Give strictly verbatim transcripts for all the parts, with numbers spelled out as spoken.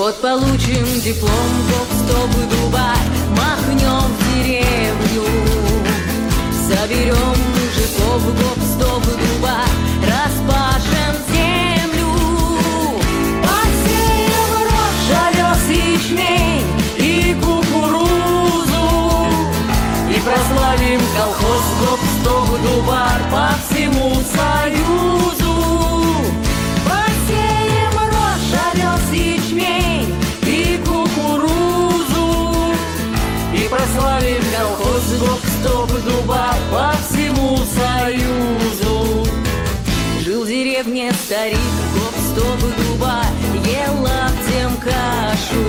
Вот получим диплом, гоп-стоп и Дубай, махнем в деревню, соберем мужиков, гоп-стоп и Дубай, распашем землю, посеем рожь, овес, ячмень и кукурузу, и прославим колхоз, гоп-стоп и Дубай по всему Союзу. Посеем рожь, овес, ячмень и кукурузу, и прославим колхоз, гоп-стоп и Дубай по всему Союзу. Жил в деревне старик, гоп-стоп и Дубай, ел лаптем кашу.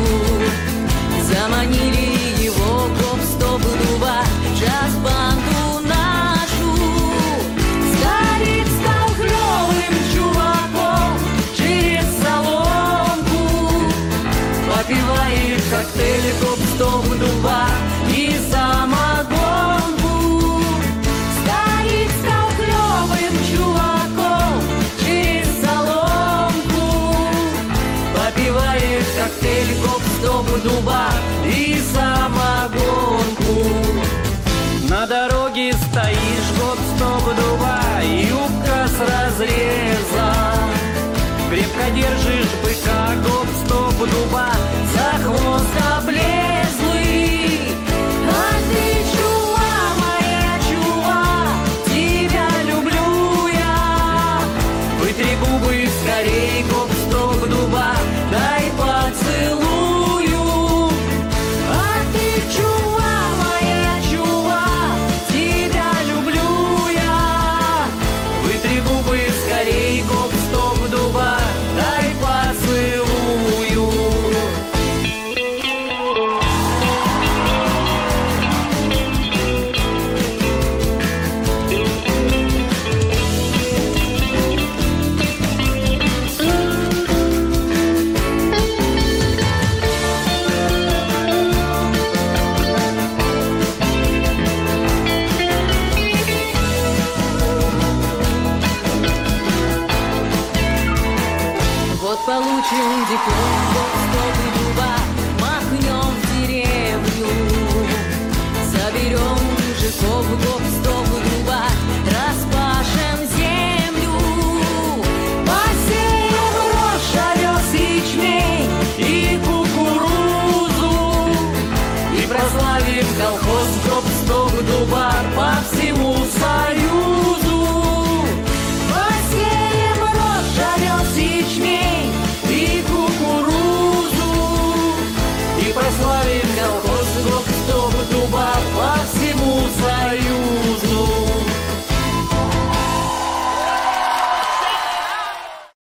Заманили его, гоп-стоп и Дубай, джаз-банду нашу. Старик стал клёвым чуваком через соломку, попивает коктейли, гоп-стоп и Дубай и самогонку. Старик стал клёвым чуваком через соломку, попивает коктейли, гоп-стоп и Дубай и самогонку. На дороге стоишь, гоп-стоп и Дубай, юбка с разреза, крепко держишь быка, гоп-стоп и Дубай, за хвост облезлый. А ты чума, моя чума, тебя люблю я. Вытри губы скорей, гоп-стоп и Дубай, дай поцелую. А ты чума, моя чума, тебя люблю я. Вытри губы скорей, гоп-стоп и Дубай, дай поцелую. Вот получим диплом, гоп-стоп и Дубай, махнем в деревню, соберем мужиков, гоп-стоп и Дубай, распашем землю, посеем рожь, овес, ячмень и кукурузу, и прославим колхоз, гоп-стоп и Дубай по